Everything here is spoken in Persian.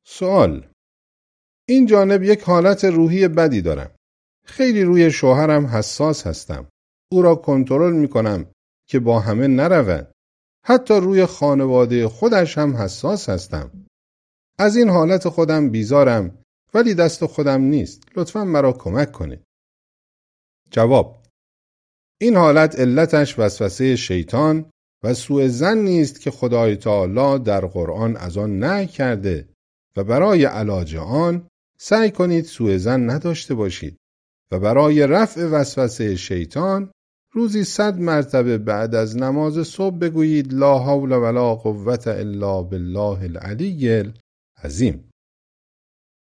سوال: این جانب یک حالت روحی بدی دارم. خیلی روی شوهرم حساس هستم. او را کنترل میکنم که با همه نرود. حتی روی خانواده خودش هم حساس هستم. از این حالت خودم بیزارم، ولی دست خودم نیست. لطفاً مرا کمک کنید. جواب: این حالت علتش وسوسه شیطان و سوء ظن نیست که خدای تعالی در قرآن از آن نهی کرده و برای علاج آن سعی کنید سوء ظن نداشته باشید و برای رفع وسوسه شیطان روزی 100 مرتبه بعد از نماز صبح بگویید لا حول ولا قوة الا بالله العلی العظیم.